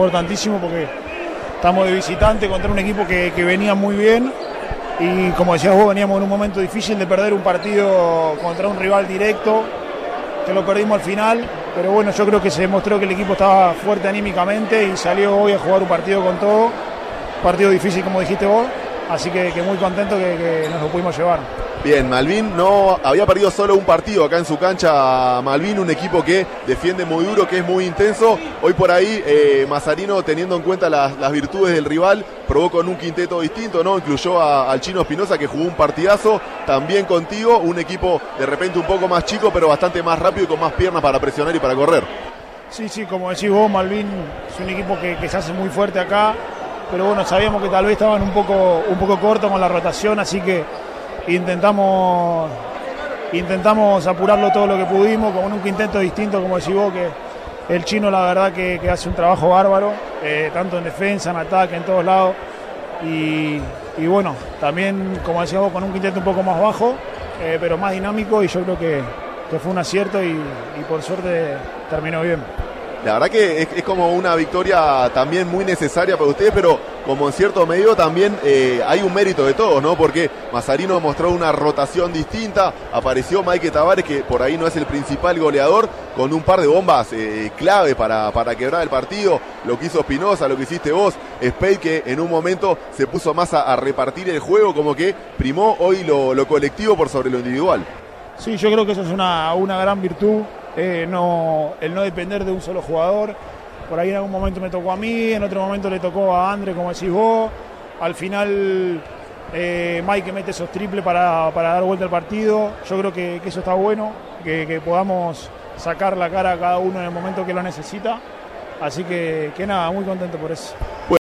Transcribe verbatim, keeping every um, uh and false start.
Importantísimo porque estamos de visitante contra un equipo que, que venía muy bien y como decías vos, veníamos en un momento difícil de perder un partido contra un rival directo, que lo perdimos al final, pero bueno, yo creo que se demostró que el equipo estaba fuerte anímicamente y salió hoy a jugar un partido con todo, partido difícil como dijiste vos, así que, que muy contento que, que nos lo pudimos llevar. Bien, Malvin no había perdido solo un partido acá en su cancha. Malvin, un equipo que defiende muy duro, que es muy intenso. Hoy por ahí eh, Mazarino, teniendo en cuenta las, las virtudes del rival, probó con un quinteto distinto, ¿no? Incluyó a, al Chino Espinosa, que jugó un partidazo. También contigo, un equipo de repente un poco más chico, pero bastante más rápido y con más piernas para presionar y para correr. Sí, sí, como decís vos, Malvin es un equipo que, que se hace muy fuerte acá, pero bueno, sabíamos que tal vez estaban un poco, un poco cortos con la rotación, así que Intentamos, intentamos apurarlo todo lo que pudimos, con un quinteto distinto, como decís vos, que el Chino la verdad que, que hace un trabajo bárbaro, eh, tanto en defensa, en ataque, en todos lados. Y, y bueno, también, como decías vos, con un quinteto un poco más bajo, eh, pero más dinámico, y yo creo que, que fue un acierto y, y por suerte terminó bien. La verdad que es, es como una victoria también muy necesaria para ustedes, pero como en cierto medio también eh, hay un mérito de todos, ¿no? Porque Mazarino mostró una rotación distinta, apareció Maike Tavares, que por ahí no es el principal goleador, con un par de bombas eh, clave para, para quebrar el partido, lo que hizo Espinosa, lo que hiciste vos, Spade, que en un momento se puso más a, a repartir el juego, como que primó hoy lo, lo colectivo por sobre lo individual. Sí, yo creo que eso es una, una gran virtud. Eh, no, el no depender de un solo jugador. Por ahí en algún momento me tocó a mí, en otro momento le tocó a André, como decís vos. Al final eh, Mike mete esos triples para, para dar vuelta al partido. Yo creo que, que eso está bueno, que, que podamos sacar la cara a cada uno en el momento que lo necesita. Así que, que nada, muy contento por eso.